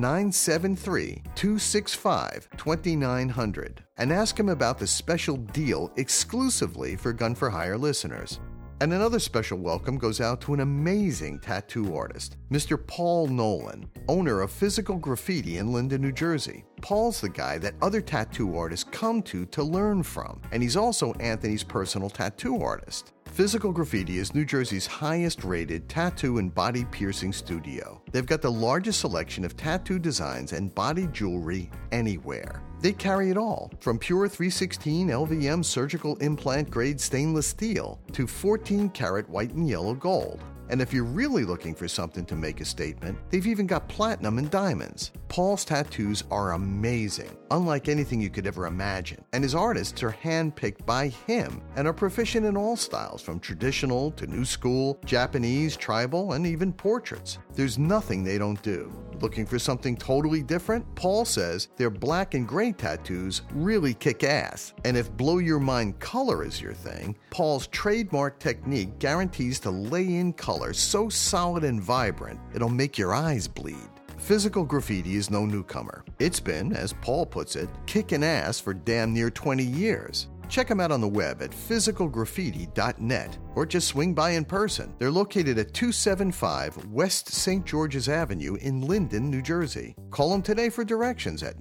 973-265-2900 and ask him about the special deal exclusively for Gun for Hire listeners. And another special welcome goes out to an amazing tattoo artist, Mr. Paul Nolan, owner of Physical Graffiti in Linden, New Jersey. Paul's the guy that other tattoo artists come to learn from, and he's also Anthony's personal tattoo artist. Physical Graffiti is New Jersey's highest-rated tattoo and body piercing studio. They've got the largest selection of tattoo designs and body jewelry anywhere. They carry it all, from pure 316 LVM surgical implant grade stainless steel to 14-karat white and yellow gold. And if you're really looking for something to make a statement, they've even got platinum and diamonds. Paul's tattoos are amazing, unlike anything you could ever imagine. And his artists are handpicked by him and are proficient in all styles, from traditional to new school, Japanese, tribal, and even portraits. There's nothing they don't do. Looking for something totally different? Paul says their black and gray tattoos really kick ass. And if blow your mind color is your thing, Paul's trademark technique guarantees to lay in color so solid and vibrant, it'll make your eyes bleed. Physical Graffiti is no newcomer. It's been, as Paul puts it, kicking ass for damn near 20 years. Check them out on the web at physicalgraffiti.net or just swing by in person. They're located at 275 West St. George's Avenue in Linden, New Jersey. Call them today for directions at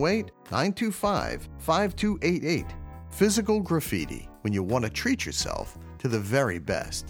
908-925-5288. Physical Graffiti, when you want to treat yourself to the very best.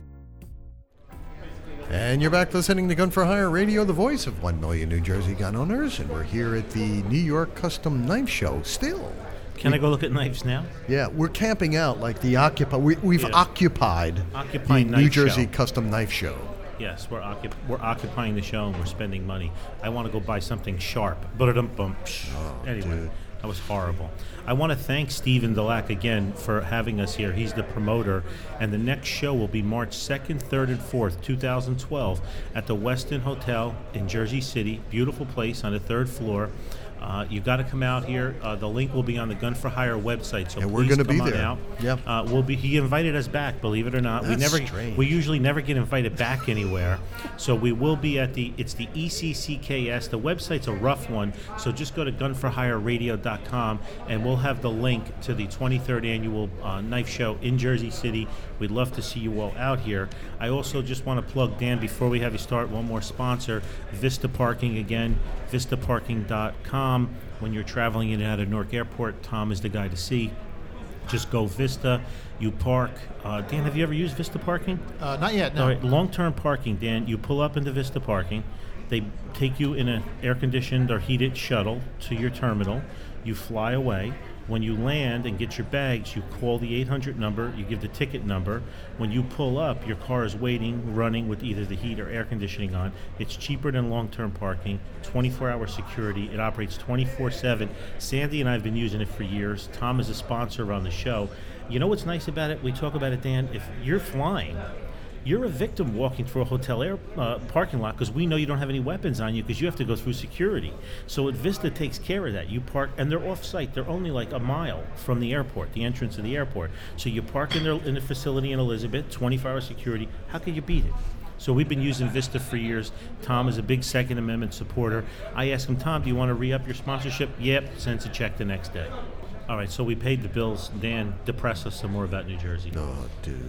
And you're back listening to Gun for Hire Radio, the voice of 1 million New Jersey gun owners, and we're here at the New York Custom Knife Show still. Can I go look at knives now? Yeah, we're camping out like the we've occupied the New Jersey Custom Knife Show. Yes, we're occupying the show and we're spending money. I want to go buy something sharp. Anyway, dude. That was horrible. I want to thank Stephen Delac again for having us here. He's the promoter, and the next show will be March 2nd, 3rd, and 4th, 2012 at the Westin Hotel in Jersey City. Beautiful place on the 3rd floor. You got to come out here. The link will be on the Gun for Hire website, so and please we're come be on there. out. Yep. He invited us back, believe it or not. That's strange. We usually never get invited back anywhere. So we will be at it's the ECCKS. The website's a rough one, so just go to gunforhireradio.com and we'll have the link to the 23rd annual knife show in Jersey City. We'd love to see you all out here. I also just want to plug, Dan, before we have you start, one more sponsor, Vista Parking again, vistaparking.com. When you're traveling in and out of Newark Airport, Tom is the guy to see. Just go Vista, you park. Dan, have you ever used Vista Parking? Not yet, no. All right, long-term parking, Dan, you pull up into Vista Parking. They take you in an air-conditioned or heated shuttle to your terminal. You fly away. When you land and get your bags, you call the 800 number, you give the ticket number. When you pull up, your car is waiting, running with either the heat or air conditioning on. It's cheaper than long-term parking, 24-hour security. It operates 24/7. Sandy and I have been using it for years. Tom is a sponsor on the show. You know what's nice about it? We talk about it, Dan. If you're flying, you're a victim walking through a hotel parking lot because we know you don't have any weapons on you because you have to go through security. So Vista takes care of that. You park, and they're off-site. They're only like a mile from the airport, the entrance of the airport. So you park in the facility in Elizabeth, 24-hour security. How could you beat it? So we've been using Vista for years. Tom is a big Second Amendment supporter. I asked him, Tom, do you want to re-up your sponsorship? Yep, sends a check the next day. All right, so we paid the bills. Dan, depress us some more about New Jersey. Oh, dude.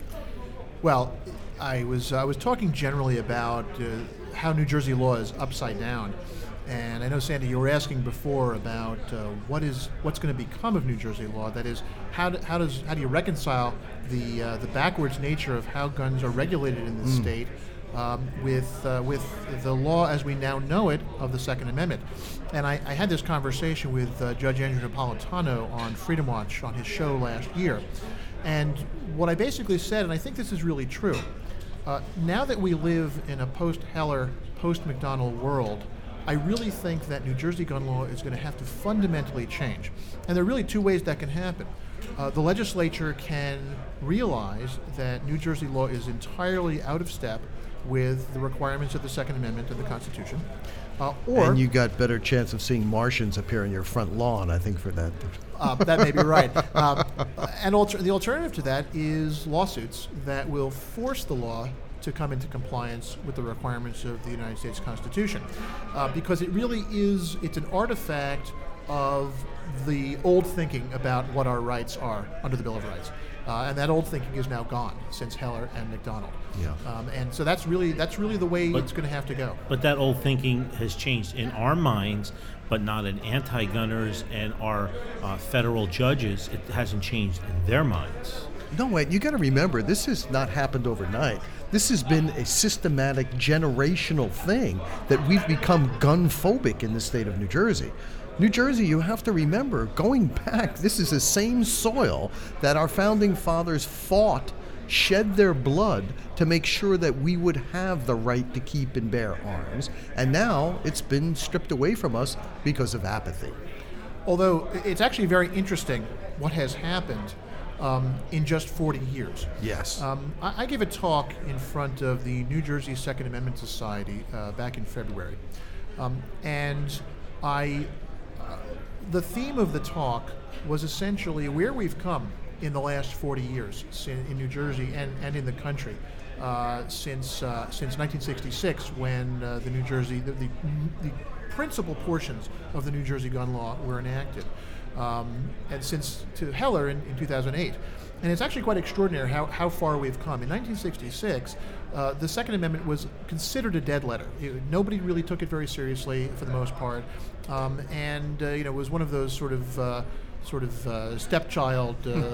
Well, I was talking generally about how New Jersey law is upside down, and I know, Sandy, you were asking before about what's going to become of New Jersey law. That is, how do you reconcile the backwards nature of how guns are regulated in the state with the law as we now know it of the Second Amendment? And I had this conversation with Judge Andrew Napolitano on Freedom Watch on his show last year. And what I basically said, and I think this is really true, now that we live in a post-Heller, post-McDonald world, I really think that New Jersey gun law is going to have to fundamentally change. And there are really two ways that can happen. The legislature can realize that New Jersey law is entirely out of step with the requirements of the Second Amendment of the Constitution. And you got better chance of seeing Martians appear in your front lawn, I think, for that. That may be right. And the alternative to that is lawsuits that will force the law to come into compliance with the requirements of the United States Constitution. Because it really is, it's an artifact of the old thinking about what our rights are under the Bill of Rights. And that old thinking is now gone since Heller and McDonald. Yeah. And so that's really the way it's going to have to go. But that old thinking has changed in our minds, but not in anti-gunners and our federal judges. It hasn't changed in their minds. No, wait, you got to remember, this has not happened overnight. This has been a systematic, generational thing that we've become gun-phobic in the state of New Jersey. New Jersey, you have to remember, going back, this is the same soil that our founding fathers fought, shed their blood to make sure that we would have the right to keep and bear arms. And now it's been stripped away from us because of apathy. Although it's actually very interesting what has happened in just 40 years. Yes. I gave a talk in front of the New Jersey Second Amendment Society back in February. And the theme of the talk was essentially where we've come in the last 40 years in New Jersey and in the country since 1966, when the New Jersey, the principal portions of the New Jersey gun law were enacted. and since to Heller in 2008. And it's actually quite extraordinary how far we've come. In 1966, the Second Amendment was considered a dead letter. Nobody really took it very seriously for the most part, and it was one of those sort of stepchild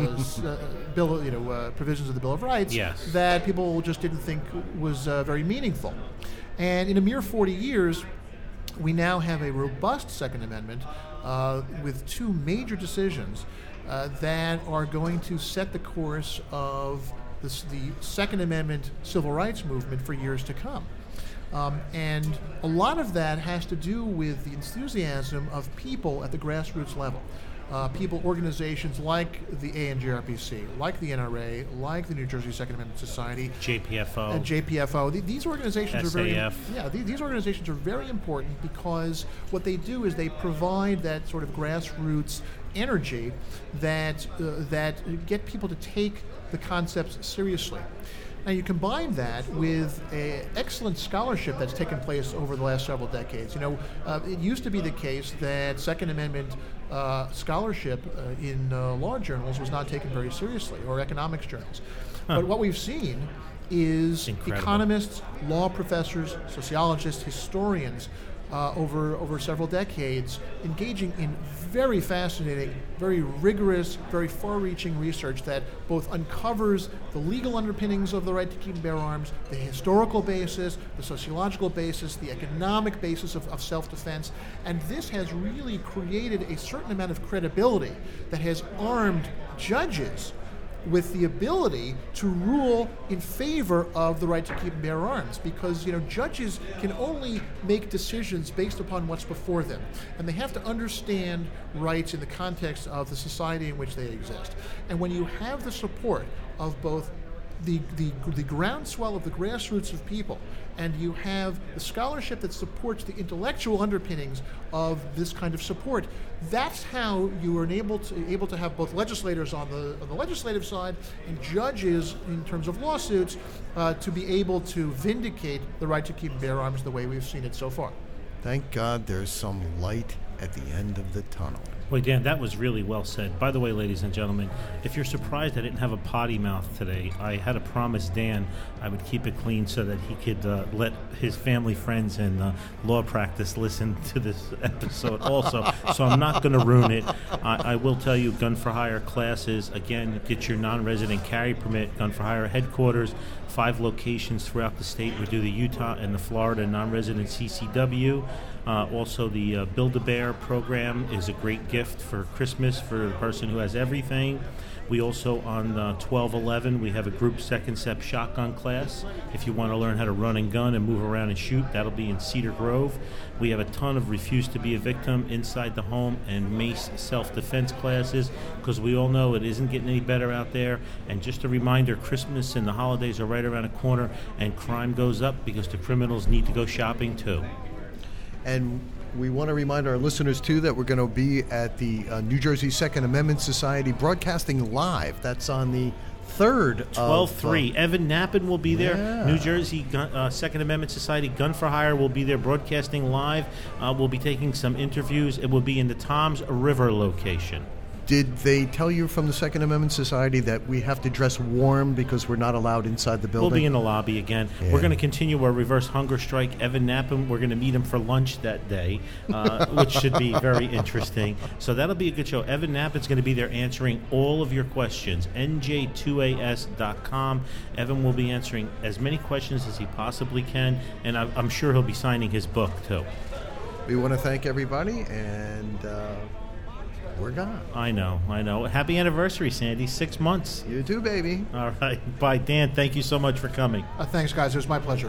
provisions of the Bill of Rights that people just didn't think was very meaningful. And in a mere 40 years, we now have a robust Second Amendment with two major decisions that are going to set the course of the Second Amendment civil rights movement for years to come. And a lot of that has to do with the enthusiasm of people at the grassroots level. Organizations like the ANJRPC, like the NRA, like the New Jersey Second Amendment Society, JPFO. These organizations SAF. these organizations are very important because what they do is they provide that sort of grassroots energy that get people to take the concepts seriously. Now you combine that with an excellent scholarship that's taken place over the last several decades. It used to be the case that Second Amendment scholarship in law journals was not taken very seriously, or economics journals. But what we've seen is economists, law professors, sociologists, historians over several decades engaging in very fascinating, very rigorous, very far-reaching research that both uncovers the legal underpinnings of the right to keep and bear arms, the historical basis, the sociological basis, the economic basis of self-defense. And this has really created a certain amount of credibility that has armed judges with the ability to rule in favor of the right to keep and bear arms, because judges can only make decisions based upon what's before them, and they have to understand rights in the context of the society in which they exist. And when you have the support of both the groundswell of the grassroots of people, and you have the scholarship that supports the intellectual underpinnings of this kind of support, that's how you are able to have both legislators on the legislative side and judges in terms of lawsuits to be able to vindicate the right to keep and bear arms the way we've seen it so far. Thank God there's some light at the end of the tunnel. Boy, Dan, that was really well said. By the way, ladies and gentlemen, if you're surprised I didn't have a potty mouth today, I had to promise Dan I would keep it clean so that he could let his family, friends, and law practice listen to this episode also. So I'm not going to ruin it. I will tell you, Gun for Hire classes, again, get your non-resident carry permit. Gun for Hire headquarters, 5 locations throughout the state. We do the Utah and the Florida non-resident CCW. Also, the Build-A-Bear program is a great gift for Christmas for the person who has everything. We also, on 12/11, we have a group second step shotgun class. If you want to learn how to run and gun and move around and shoot, that'll be in Cedar Grove. We have a ton of Refuse to Be a Victim inside the home and mace self-defense classes, because we all know it isn't getting any better out there. And just a reminder, Christmas and the holidays are right around the corner, and crime goes up because the criminals need to go shopping too. And we want to remind our listeners, too, that we're going to be at the New Jersey Second Amendment Society broadcasting live. That's on the 3rd 12/3. Evan Nappen will be there. Yeah. New Jersey Second Amendment Society Gun for Hire will be there broadcasting live. We'll be taking some interviews. It will be in the Toms River location. Did they tell you from the Second Amendment Society that we have to dress warm because we're not allowed inside the building? We'll be in the lobby again. Yeah. We're going to continue our reverse hunger strike. Evan Nappen, we're going to meet him for lunch that day, which should be very interesting. So that'll be a good show. Evan Nappen's going to be there answering all of your questions. NJ2AS.com. Evan will be answering as many questions as he possibly can, and I'm sure he'll be signing his book, too. We want to thank everybody, and we're gone. I know. Happy anniversary, Sandy. 6 months. You too, baby. All right. Bye, Dan. Thank you so much for coming. Thanks, guys. It was my pleasure.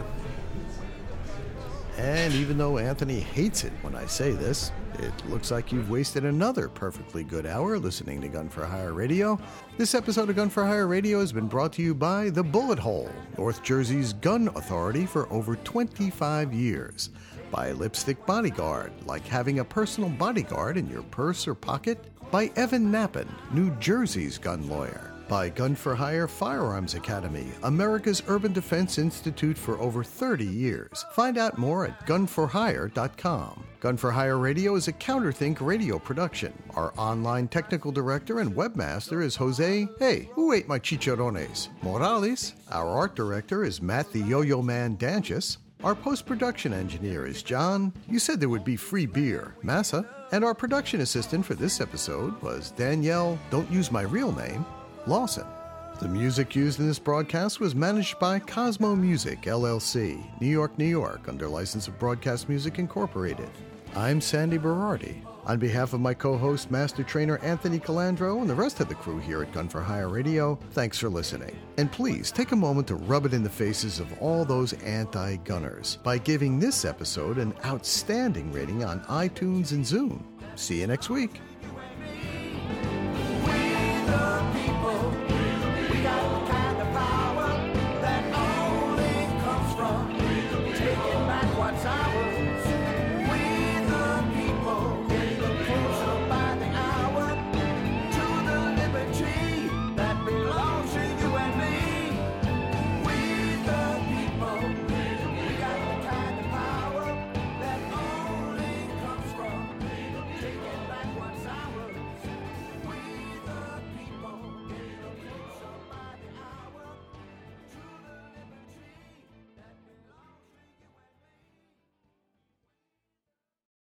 And even though Anthony hates it when I say this, it looks like you've wasted another perfectly good hour listening to Gun for Hire Radio. This episode of Gun for Hire Radio has been brought to you by The Bullet Hole, North Jersey's gun authority for over 25 years. By Lipstick Bodyguard, like having a personal bodyguard in your purse or pocket. By Evan Nappen, New Jersey's gun lawyer. By Gun for Hire Firearms Academy, America's Urban Defense Institute for over 30 years. Find out more at gunforhire.com. Gun for Hire Radio is a Counterthink radio production. Our online technical director and webmaster is Jose, hey, who ate my chicharrones? Morales. Our art director is Matt the Yo-Yo Man Danchis. Our post-production engineer is John, you said there would be free beer, Massa. And our production assistant for this episode was Danielle, don't use my real name, Lawson. The music used in this broadcast was managed by Cosmo Music, LLC, New York, New York, under license of Broadcast Music Incorporated. I'm Sandy Berardi. On behalf of my co-host, Master Trainer Anthony Calandro, and the rest of the crew here at Gun for Hire Radio, thanks for listening. And please take a moment to rub it in the faces of all those anti-gunners by giving this episode an outstanding rating on iTunes and Zune. See you next week.